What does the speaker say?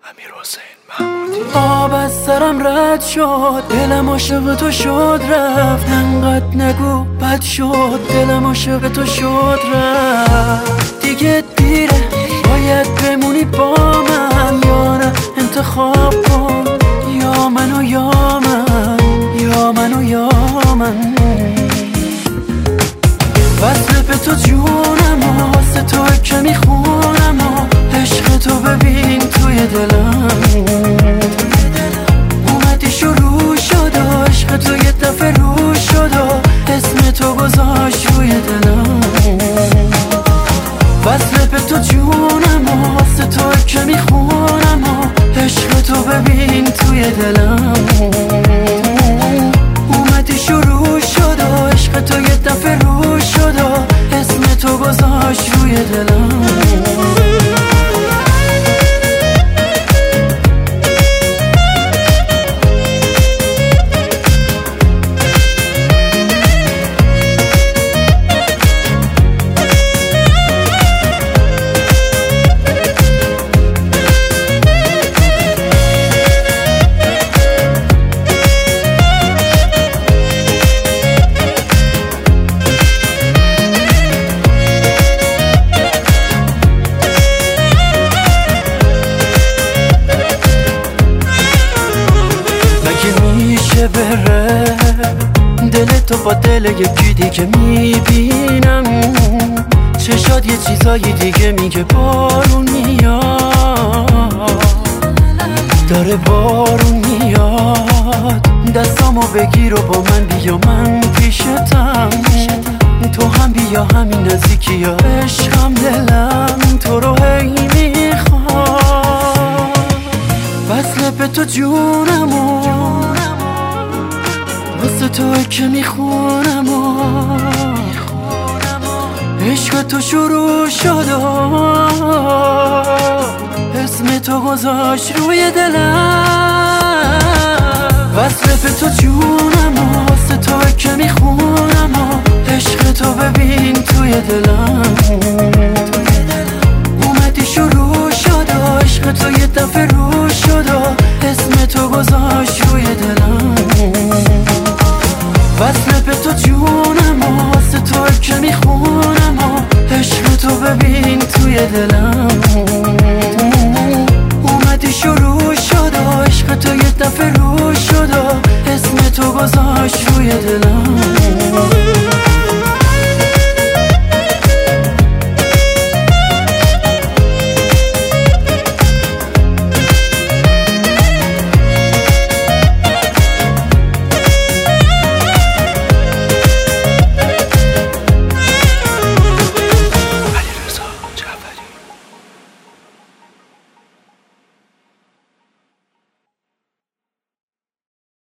آب از سرم رد شد، دلم عاشق تو شد رفت. انقدر نگو بد شد، دلم عاشق تو شد رفت. دیگه دیره، باید بمونی با من یا نه انتخاب کن. یا منو یا من، یا منو یا من. وصل به تو جونم، واسه تو که میخونم. عشق تو ببین توی دلم اومدی شروع شد. عشق تو یه دفعه رو شد و اسم تو گذاشت روی دلم. وصل به تو جونم، واسه تو که میخونم. عشق تو ببین توی دلم اومدی شروع شد. عشق تو یه دفعه رو شد و اسم تو گذاشت روی دلم. بره دل تو با دل یکی دیگه میبینم. چشات یه چیزای دیگه میگه بارون میاد، داره بارون میاد. دستامو بگیر و با من بیا، من پیشتم. تو هم بیا همین نزدیکی ها. عشقم دلم تو رو هی میخواد. وصل به تو جونم، واسه تو که میخونم. عشق تو شروع شد اسم تو گذاشت روی دلم. وصل به تو جونم، واسه تو که میخونم. عشق تو ببین توی دلم اومدی شروع شد. عشق تو